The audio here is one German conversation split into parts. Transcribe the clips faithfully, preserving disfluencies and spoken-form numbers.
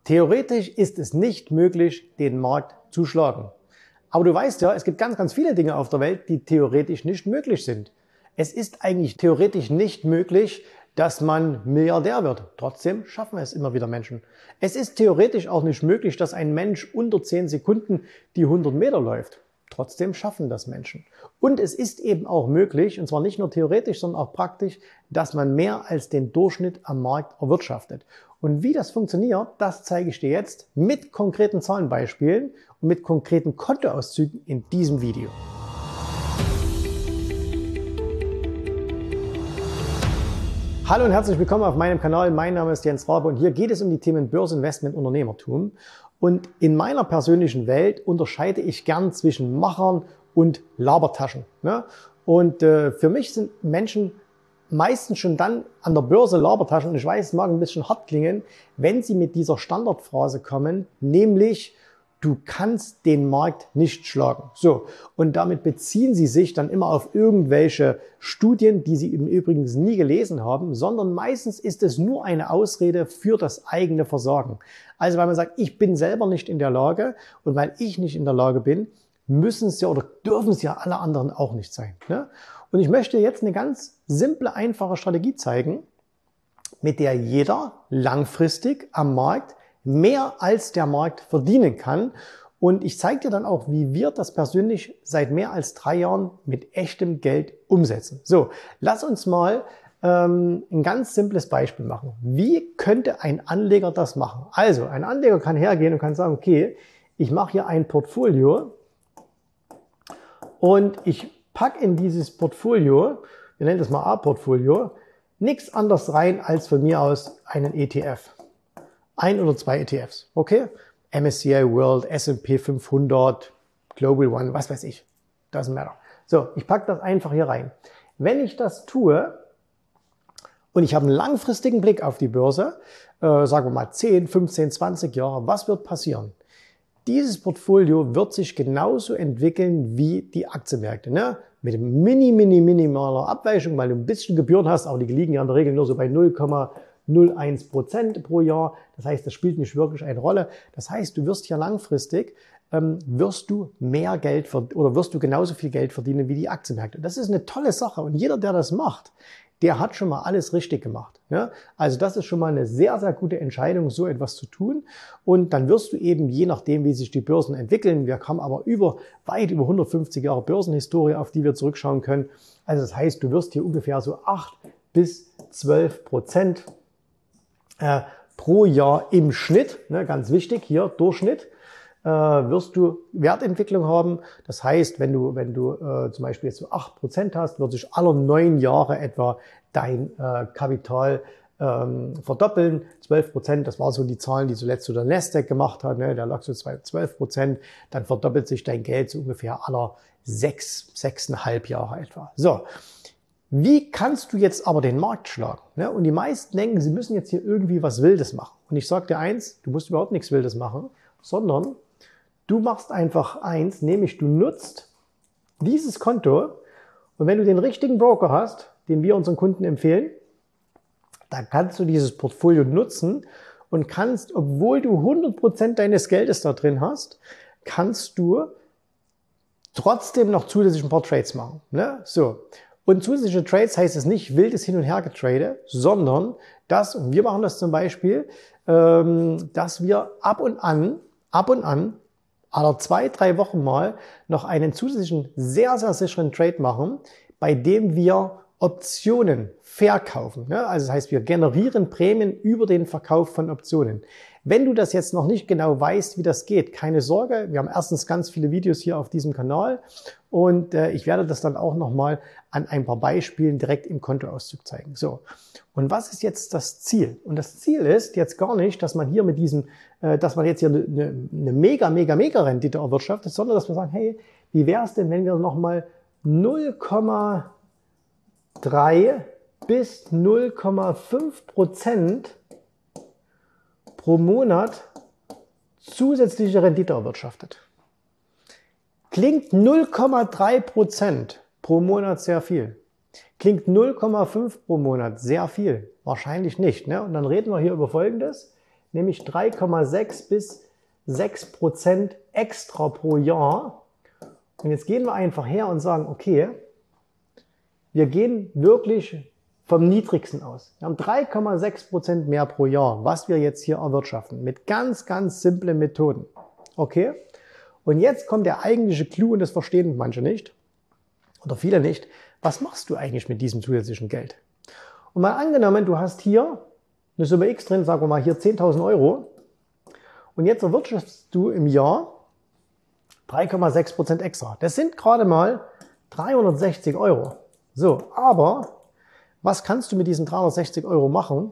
Theoretisch ist es nicht möglich, den Markt zu schlagen. Aber du weißt ja, es gibt ganz, ganz viele Dinge auf der Welt, die theoretisch nicht möglich sind. Es ist eigentlich theoretisch nicht möglich, dass man Milliardär wird. Trotzdem schaffen es immer wieder Menschen. Es ist theoretisch auch nicht möglich, dass ein Mensch unter zehn Sekunden die hundert Meter läuft. Trotzdem schaffen das Menschen. Und es ist eben auch möglich, und zwar nicht nur theoretisch, sondern auch praktisch, dass man mehr als den Durchschnitt am Markt erwirtschaftet. Und wie das funktioniert, das zeige ich dir jetzt mit konkreten Zahlenbeispielen und mit konkreten Kontoauszügen in diesem Video. Hallo und herzlich willkommen auf meinem Kanal. Mein Name ist Jens Rabe und hier geht es um die Themen Börse, Investment, Unternehmertum. Und in meiner persönlichen Welt unterscheide ich gern zwischen Machern und Labertaschen. Ne? Und äh, für mich sind Menschen meistens schon dann an der Börse Labertaschen, und ich weiß, es mag ein bisschen hart klingen, wenn sie mit dieser Standardphrase kommen, nämlich du kannst den Markt nicht schlagen. So, und damit beziehen sie sich dann immer auf irgendwelche Studien, die sie im Übrigen nie gelesen haben, sondern meistens ist es nur eine Ausrede für das eigene Versagen. Also weil man sagt, ich bin selber nicht in der Lage, und weil ich nicht in der Lage bin, müssen es ja oder dürfen es ja alle anderen auch nicht sein. Ne? Und ich möchte jetzt eine ganz simple, einfache Strategie zeigen, mit der jeder langfristig am Markt mehr als der Markt verdienen kann. Und ich zeige dir dann auch, wie wir das persönlich seit mehr als drei Jahren mit echtem Geld umsetzen. So, lass uns mal ähm, ein ganz simples Beispiel machen. Wie könnte ein Anleger das machen? Also, ein Anleger kann hergehen und kann sagen, okay, ich mache hier ein Portfolio und ich packe in dieses Portfolio, wir nennen das mal A-Portfolio, nichts anderes rein als von mir aus einen E T F. Ein oder zwei E T Fs, okay? M S C I World, S und P fünfhundert, Global One, was weiß ich. Doesn't matter. So, ich packe das einfach hier rein. Wenn ich das tue und ich habe einen langfristigen Blick auf die Börse, äh, sagen wir mal zehn, fünfzehn, zwanzig Jahre, was wird passieren? Dieses Portfolio wird sich genauso entwickeln wie die Aktienmärkte, ne? Mit dem mini, mini, minimaler Abweichung, weil du ein bisschen Gebühren hast, aber die liegen ja in der Regel nur so bei null Komma null eins Prozent pro Jahr. Das heißt, das spielt nicht wirklich eine Rolle. Das heißt, du wirst hier langfristig, ähm, wirst du mehr Geld oder wirst du genauso viel Geld verdienen wie die Aktienmärkte. Das ist eine tolle Sache. Und jeder, der das macht, der hat schon mal alles richtig gemacht. Ja? Also das ist schon mal eine sehr, sehr gute Entscheidung, so etwas zu tun. Und dann wirst du eben, je nachdem, wie sich die Börsen entwickeln, wir haben aber über, weit über hundertfünfzig Jahre Börsenhistorie, auf die wir zurückschauen können. Also das heißt, du wirst hier ungefähr so acht bis zwölf Prozent Äh, pro Jahr im Schnitt, ne, ganz wichtig, hier Durchschnitt, äh, wirst du Wertentwicklung haben. Das heißt, wenn du, wenn du äh, zum Beispiel jetzt so acht Prozent hast, wird sich alle neun Jahre etwa dein äh, Kapital ähm, verdoppeln. zwölf Prozent, das waren so die Zahlen, die zuletzt so der Nasdaq gemacht hat, ne, der lag so bei zwölf Prozent, dann verdoppelt sich dein Geld so ungefähr aller sechs, sechseinhalb Jahre etwa. So. Wie kannst du jetzt aber den Markt schlagen? Und die meisten denken, sie müssen jetzt hier irgendwie was Wildes machen. Und ich sage dir eins, du musst überhaupt nichts Wildes machen, sondern du machst einfach eins, nämlich du nutzt dieses Konto und wenn du den richtigen Broker hast, den wir unseren Kunden empfehlen, dann kannst du dieses Portfolio nutzen und kannst, obwohl du hundert Prozent deines Geldes da drin hast, kannst du trotzdem noch zusätzlich ein paar Trades machen. Ne? So. Und zusätzliche Trades heißt es nicht wildes Hin- und Hergetrade, sondern dass, und wir machen das zum Beispiel, ähm, dass wir ab und an, ab und an, alle zwei, drei Wochen mal noch einen zusätzlichen, sehr, sehr sicheren Trade machen, bei dem wir Optionen verkaufen. Ne? Also das heißt, wir generieren Prämien über den Verkauf von Optionen. Wenn du das jetzt noch nicht genau weißt, wie das geht, keine Sorge. Wir haben erstens ganz viele Videos hier auf diesem Kanal und äh, ich werde das dann auch nochmal an ein paar Beispielen direkt im Kontoauszug zeigen. So. Und was ist jetzt das Ziel? Und das Ziel ist jetzt gar nicht, dass man hier mit diesem, äh, dass man jetzt hier eine, eine mega, mega, mega Rendite erwirtschaftet, sondern dass wir sagen, hey, wie wäre es denn, wenn wir nochmal null Komma drei bis null Komma fünf Prozent pro Monat zusätzliche Rendite erwirtschaftet. Klingt null Komma drei Prozent pro Monat sehr viel. Klingt null Komma fünf pro Monat sehr viel. Wahrscheinlich nicht. Ne? Und dann reden wir hier über Folgendes. nämlich drei Komma sechs bis sechs Prozent extra pro Jahr. Und jetzt gehen wir einfach her und sagen, okay, wir gehen wirklich vom Niedrigsten aus. Wir haben drei Komma sechs Prozent mehr pro Jahr, was wir jetzt hier erwirtschaften, mit ganz, ganz simplen Methoden. Okay? Und jetzt kommt der eigentliche Clou, und das verstehen manche nicht, oder viele nicht. Was machst du eigentlich mit diesem zusätzlichen Geld? Und mal angenommen, du hast hier eine Summe X drin, sagen wir mal hier zehntausend Euro, und jetzt erwirtschaftest du im Jahr drei Komma sechs Prozent extra. Das sind gerade mal dreihundertsechzig Euro. So, aber was kannst du mit diesen dreihundertsechzig Euro machen?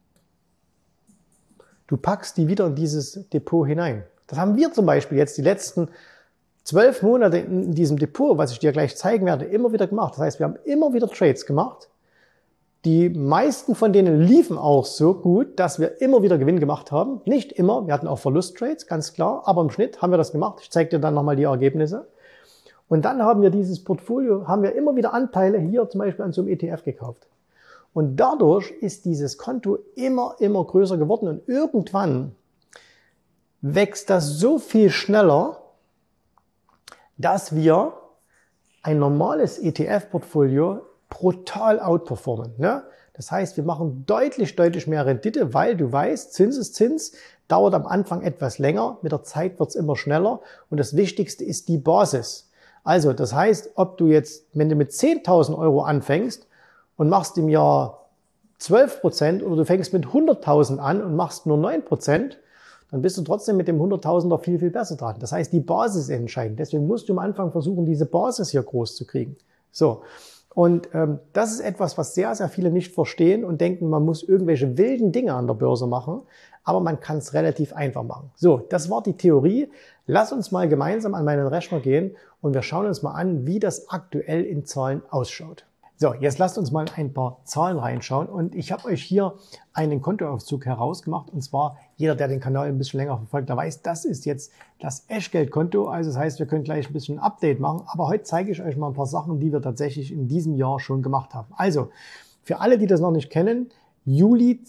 Du packst die wieder in dieses Depot hinein. Das haben wir zum Beispiel jetzt die letzten zwölf Monate in diesem Depot, was ich dir gleich zeigen werde, immer wieder gemacht. Das heißt, wir haben immer wieder Trades gemacht. Die meisten von denen liefen auch so gut, dass wir immer wieder Gewinn gemacht haben. Nicht immer, wir hatten auch Verlusttrades, ganz klar, aber im Schnitt haben wir das gemacht. Ich zeige dir dann nochmal die Ergebnisse. Und dann haben wir dieses Portfolio, haben wir immer wieder Anteile hier zum Beispiel an so einem E T F gekauft. Und dadurch ist dieses Konto immer, immer größer geworden und irgendwann wächst das so viel schneller, dass wir ein normales E T F-Portfolio brutal outperformen. Ne? Das heißt, wir machen deutlich, deutlich mehr Rendite, weil du weißt, Zins ist Zins, dauert am Anfang etwas länger, mit der Zeit wird es immer schneller und das Wichtigste ist die Basis. Also das heißt, ob du jetzt, wenn du mit zehntausend Euro anfängst und machst im Jahr zwölf Prozent oder du fängst mit hunderttausend an und machst nur neun Prozent, dann bist du trotzdem mit dem hunderttausender viel, viel besser dran. Das heißt, die Basis ist entscheidend. Deswegen musst du am Anfang versuchen, diese Basis hier groß zu kriegen. So. Und ähm, das ist etwas, was sehr, sehr viele nicht verstehen und denken, man muss irgendwelche wilden Dinge an der Börse machen, aber man kann es relativ einfach machen. So, das war die Theorie. Lass uns mal gemeinsam an meinen Rechner gehen und wir schauen uns mal an, wie das aktuell in Zahlen ausschaut. So, jetzt lasst uns mal ein paar Zahlen reinschauen und ich habe euch hier einen Kontoauszug herausgemacht und zwar, jeder, der den Kanal ein bisschen länger verfolgt, der weiß, das ist jetzt das Echtgeldkonto, also das heißt, wir können gleich ein bisschen ein Update machen, aber heute zeige ich euch mal ein paar Sachen, die wir tatsächlich in diesem Jahr schon gemacht haben. Also, für alle, die das noch nicht kennen, Juli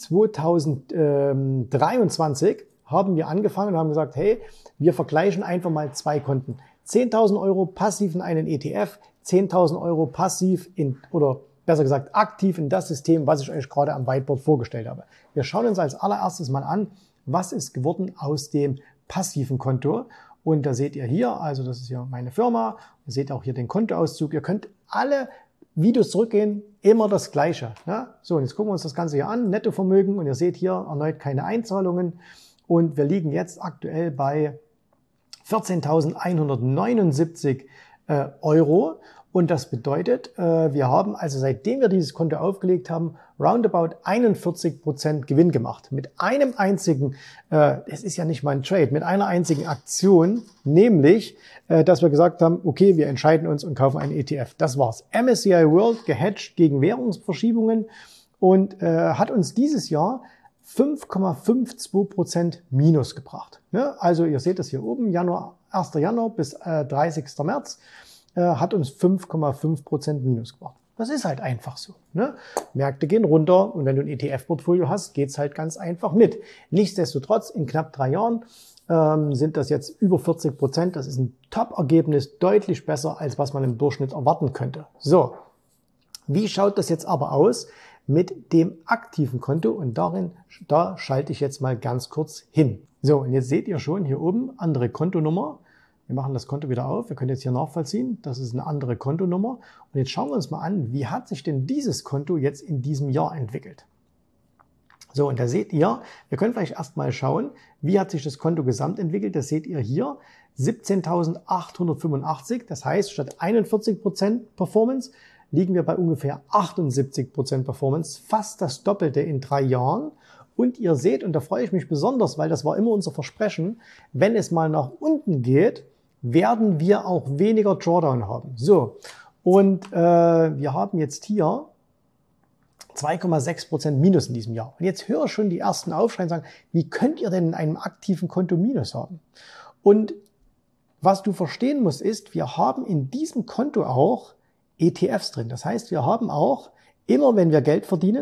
zweitausenddreiundzwanzig haben wir angefangen und haben gesagt, hey, wir vergleichen einfach mal zwei Konten. zehntausend Euro passiv in einen E T F, zehntausend Euro passiv in, oder besser gesagt aktiv in das System, was ich euch gerade am Whiteboard vorgestellt habe. Wir schauen uns als allererstes mal an, was ist geworden aus dem passiven Konto. Und da seht ihr hier, also das ist hier meine Firma, ihr seht auch hier den Kontoauszug. Ihr könnt alle Videos zurückgehen, immer das Gleiche. Ne? So, und jetzt gucken wir uns das Ganze hier an, Nettovermögen, und ihr seht hier erneut keine Einzahlungen. Und wir liegen jetzt aktuell bei vierzehntausendeinhundertneunundsiebzig äh, Euro. Und das bedeutet, äh, wir haben also seitdem wir dieses Konto aufgelegt haben, roundabout einundvierzig Prozent Gewinn gemacht. Mit einem einzigen, äh, es ist ja nicht mal ein Trade, mit einer einzigen Aktion, nämlich, äh, dass wir gesagt haben, okay, wir entscheiden uns und kaufen einen E T F. Das war's. M S C I World gehedged gegen Währungsverschiebungen und äh, hat uns dieses Jahr fünf Komma zweiundfünfzig Prozent Minus gebracht. Ne? Also ihr seht das hier oben, Januar, erster Januar bis äh, dreißigster März. Hat uns fünf Komma fünf Prozent Minus gebracht. Das ist halt einfach so. Ne? Märkte gehen runter und wenn du ein E T F-Portfolio hast, geht's halt ganz einfach mit. Nichtsdestotrotz, in knapp drei Jahren ähm, sind das jetzt über vierzig Prozent. Das ist ein Top-Ergebnis, deutlich besser, als was man im Durchschnitt erwarten könnte. So, wie schaut das jetzt aber aus mit dem aktiven Konto? Und darin, da schalte ich jetzt mal ganz kurz hin. So, und jetzt seht ihr schon hier oben, andere Kontonummer. Wir machen das Konto wieder auf. Wir können jetzt hier nachvollziehen, das ist eine andere Kontonummer. Und jetzt schauen wir uns mal an, wie hat sich denn dieses Konto jetzt in diesem Jahr entwickelt. So, und da seht ihr, wir können vielleicht erstmal schauen, wie hat sich das Konto gesamt entwickelt. Das seht ihr hier, siebzehntausendachthundertfünfundachtzig. Das heißt, statt einundvierzig Prozent Performance liegen wir bei ungefähr achtundsiebzig Prozent Performance. Fast das Doppelte in drei Jahren. Und ihr seht, und da freue ich mich besonders, weil das war immer unser Versprechen, wenn es mal nach unten geht, werden wir auch weniger Drawdown haben. So, und äh, wir haben jetzt hier zwei Komma sechs Prozent Minus in diesem Jahr. Und jetzt höre ich schon die ersten Aufschreien und sagen, wie könnt ihr denn in einem aktiven Konto Minus haben? Und was du verstehen musst ist, wir haben in diesem Konto auch E T Fs drin. Das heißt, wir haben auch, immer wenn wir Geld verdienen,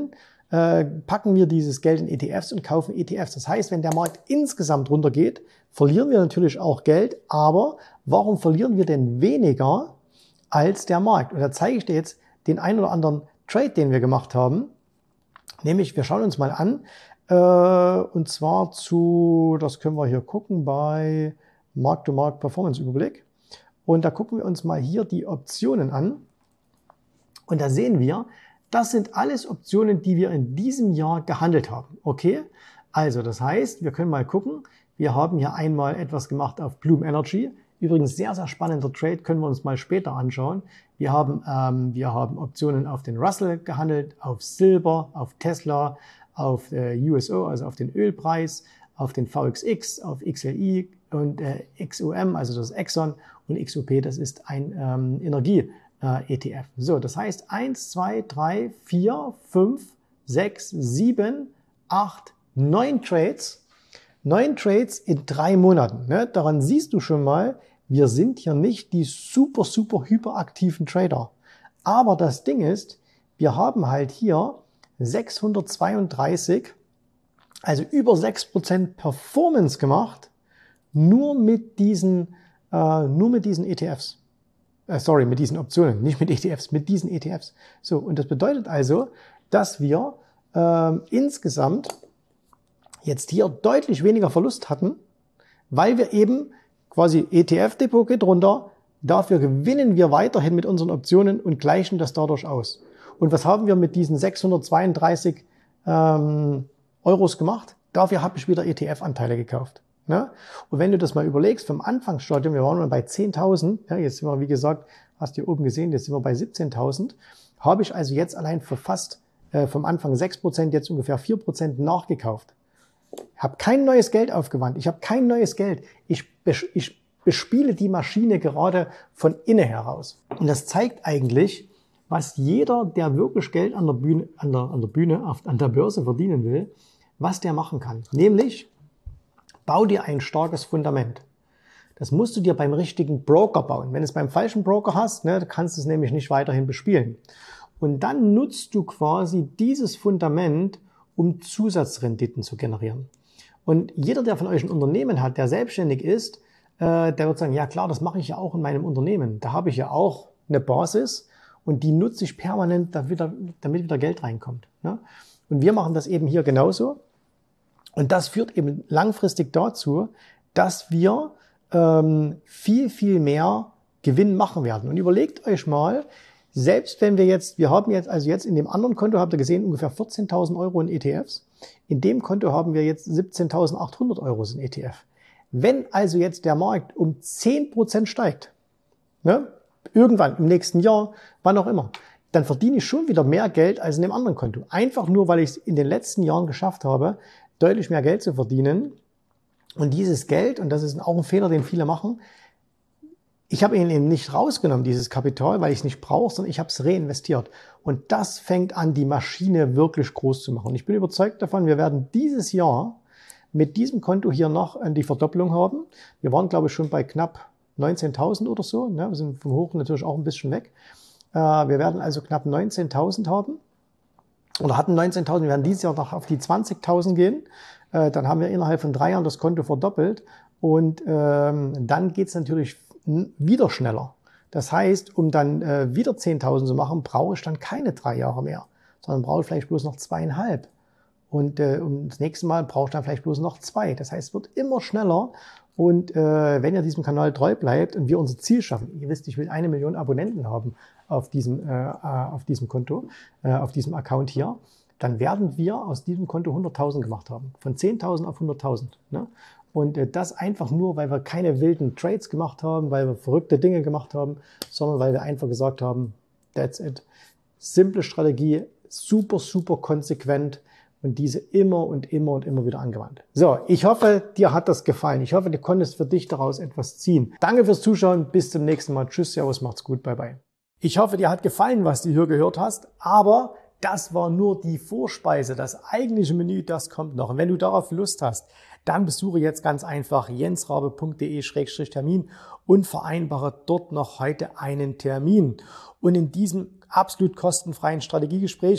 äh, packen wir dieses Geld in E T Fs und kaufen E T Fs. Das heißt, wenn der Markt insgesamt runtergeht, verlieren wir natürlich auch Geld, aber warum verlieren wir denn weniger als der Markt? Und da zeige ich dir jetzt den einen oder anderen Trade, den wir gemacht haben. Nämlich, wir schauen uns mal an, äh, und zwar zu, das können wir hier gucken, bei Mark-to-Mark-Performance-Überblick. Und da gucken wir uns mal hier die Optionen an. Und da sehen wir, das sind alles Optionen, die wir in diesem Jahr gehandelt haben. Okay? Also, das heißt, wir können mal gucken. Wir haben hier einmal etwas gemacht auf Bloom Energy. Übrigens sehr, sehr spannender Trade, können wir uns mal später anschauen. Wir haben, ähm, wir haben Optionen auf den Russell gehandelt, auf Silber, auf Tesla, auf äh, U S O, also auf den Ölpreis, auf den V X X, auf X L I und äh, X O M, also das ist Exxon, und X O P, das ist ein ähm, Energie-E T F. Äh, so, das heißt eins, zwei, drei, vier, fünf, sechs, sieben, acht, neun Trades. Neun Trades in drei Monaten. Ne? Daran siehst du schon mal, wir sind hier nicht die super, super hyperaktiven Trader. Aber das Ding ist, wir haben halt hier sechshundertzweiunddreißig, also über sechs Prozent Performance gemacht, nur mit diesen, äh, nur mit diesen E T Fs. Äh, sorry, mit diesen Optionen, nicht mit E T Fs, mit diesen E T Fs. So, und das bedeutet also, dass wir äh, insgesamt jetzt hier deutlich weniger Verlust hatten, weil wir eben quasi E T F-Depot geht runter, dafür gewinnen wir weiterhin mit unseren Optionen und gleichen das dadurch aus. Und was haben wir mit diesen sechshundertzweiunddreißig ähm, Euros gemacht? Dafür habe ich wieder E T F-Anteile gekauft. Ne? Und wenn du das mal überlegst, vom Anfangsstadium, wir waren mal bei zehntausend, ja, jetzt sind wir, wie gesagt, hast du hier oben gesehen, jetzt sind wir bei siebzehntausend, habe ich also jetzt allein für fast äh, vom Anfang sechs Prozent, jetzt ungefähr vier Prozent nachgekauft. Ich habe kein neues Geld aufgewandt. Ich habe kein neues Geld. Ich, ich bespiele die Maschine gerade von innen heraus. Und das zeigt eigentlich, was jeder, der wirklich Geld an der Bühne, an der, an der Bühne, auf, an der Börse verdienen will, was der machen kann. Nämlich, bau dir ein starkes Fundament. Das musst du dir beim richtigen Broker bauen. Wenn du es beim falschen Broker hast, ne, kannst du es nämlich nicht weiterhin bespielen. Und dann nutzt du quasi dieses Fundament, um Zusatzrenditen zu generieren. Und jeder, der von euch ein Unternehmen hat, der selbstständig ist, äh, der wird sagen, ja klar, das mache ich ja auch in meinem Unternehmen. Da habe ich ja auch eine Basis und die nutze ich permanent, damit wieder, damit wieder Geld reinkommt. Ne? Und wir machen das eben hier genauso. Und das führt eben langfristig dazu, dass wir ähm, viel, viel mehr Gewinn machen werden. Und überlegt euch mal, selbst wenn wir jetzt, wir haben jetzt, also jetzt in dem anderen Konto, habt ihr gesehen, ungefähr vierzehntausend Euro in E T Fs. In dem Konto haben wir jetzt siebzehntausendachthundert Euro in E T F. Wenn also jetzt der Markt um zehn Prozent steigt, ne, irgendwann im nächsten Jahr, wann auch immer, dann verdiene ich schon wieder mehr Geld als in dem anderen Konto. Einfach nur, weil ich es in den letzten Jahren geschafft habe, deutlich mehr Geld zu verdienen. Und dieses Geld, und das ist auch ein Fehler, den viele machen, ich habe ihn eben nicht rausgenommen, dieses Kapital, weil ich es nicht brauche, sondern ich habe es reinvestiert. Und das fängt an, die Maschine wirklich groß zu machen. Und ich bin überzeugt davon, wir werden dieses Jahr mit diesem Konto hier noch die Verdopplung haben. Wir waren, glaube ich, schon bei knapp neunzehntausend oder so. Wir sind vom Hoch natürlich auch ein bisschen weg. Wir werden also knapp neunzehntausend haben. Oder hatten neunzehntausend. Wir werden dieses Jahr noch auf die zwanzigtausend gehen. Dann haben wir innerhalb von drei Jahren das Konto verdoppelt. Und ähm, dann geht's natürlich wieder schneller. Das heißt, um dann äh, wieder zehntausend zu machen, brauche ich dann keine drei Jahre mehr, sondern brauche ich vielleicht bloß noch zweieinhalb. Und äh, um das nächste Mal brauche ich dann vielleicht bloß noch zwei. Das heißt, es wird immer schneller. Und äh, wenn ihr diesem Kanal treu bleibt und wir unser Ziel schaffen, ihr wisst, ich will eine Million Abonnenten haben auf diesem, äh, auf diesem Konto, äh, auf diesem Account hier, dann werden wir aus diesem Konto hunderttausend gemacht haben. Von zehntausend auf hunderttausend. Ne? Und das einfach nur, weil wir keine wilden Trades gemacht haben, weil wir verrückte Dinge gemacht haben, sondern weil wir einfach gesagt haben, that's it. Simple Strategie, super, super konsequent und diese immer und immer und immer wieder angewandt. So, ich hoffe, dir hat das gefallen. Ich hoffe, du konntest für dich daraus etwas ziehen. Danke fürs Zuschauen, bis zum nächsten Mal. Tschüss, servus, macht's gut, bye bye. Ich hoffe, dir hat gefallen, was du hier gehört hast, aber das war nur die Vorspeise. Das eigentliche Menü, das kommt noch. Und wenn du darauf Lust hast, dann besuche jetzt ganz einfach jensrabe punkt de Schrägstrich Termin und vereinbare dort noch heute einen Termin. Und in diesem absolut kostenfreien Strategiegespräch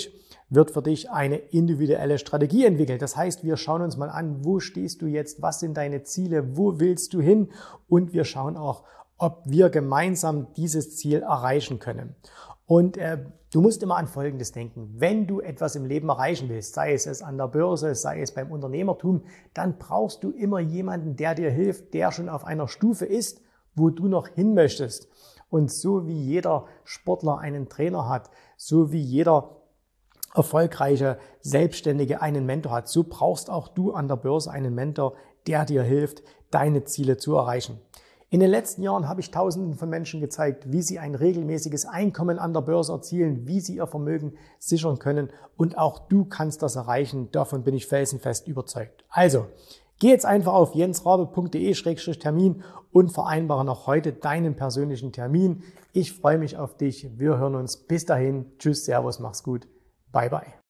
wird für dich eine individuelle Strategie entwickelt. Das heißt, wir schauen uns mal an, wo stehst du jetzt, was sind deine Ziele, wo willst du hin und wir schauen auch, ob wir gemeinsam dieses Ziel erreichen können. Und äh, du musst immer an Folgendes denken. Wenn du etwas im Leben erreichen willst, sei es, es an der Börse, sei es beim Unternehmertum, dann brauchst du immer jemanden, der dir hilft, der schon auf einer Stufe ist, wo du noch hin möchtest. Und so wie jeder Sportler einen Trainer hat, so wie jeder erfolgreiche Selbstständige einen Mentor hat, so brauchst auch du an der Börse einen Mentor, der dir hilft, deine Ziele zu erreichen. In den letzten Jahren habe ich Tausenden von Menschen gezeigt, wie sie ein regelmäßiges Einkommen an der Börse erzielen, wie sie ihr Vermögen sichern können und auch du kannst das erreichen. Davon bin ich felsenfest überzeugt. Also, geh jetzt einfach auf jensrabe punkt de Schrägstrich Termin und vereinbare noch heute deinen persönlichen Termin. Ich freue mich auf dich. Wir hören uns. Bis dahin. Tschüss, Servus, mach's gut. Bye, bye.